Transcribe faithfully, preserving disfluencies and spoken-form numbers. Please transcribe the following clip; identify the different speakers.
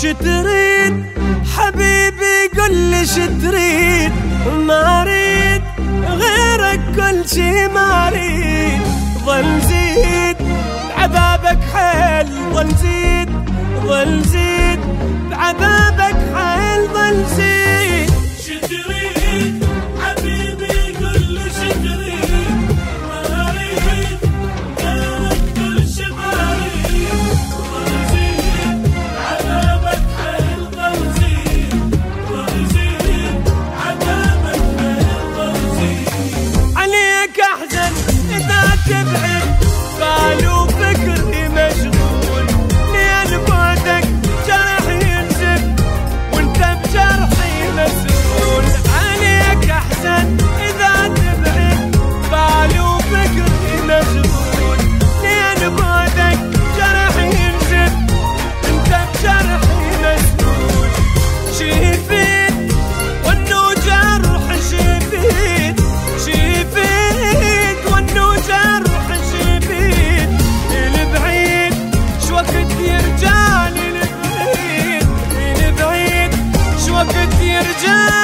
Speaker 1: شتريد حبيبي قل لي شتريد، ما اريد غيرك كل شي ما اريد. ظل زيد بعذابك حيل، ظل زيد ظل زيد بعذابك حيل، ظل زيد.
Speaker 2: شتريد حبيبي قل لي شتريد، ما اريد غيرك كل شي ما اريد. ظل زيد بعذابك حيل، ظل زيد ظل زيد بعذابك حيل، ظل زيد.
Speaker 1: عليك احزن اذا تبعد، بالي وفكري مشغول، لين بعدك جرح ينزف وانت بجرحي مسؤول. عليك احزن اذا تبعد، بالي وفكري مشغول، لين بعدك جرح ينزف وانت بجرحي مسؤول. شيفيد وانه جرح شيفيد، شيفيد وانه جرح شيفيد. البعيد شوقت يرجع لي، البعيد البعيد شوقت يرجع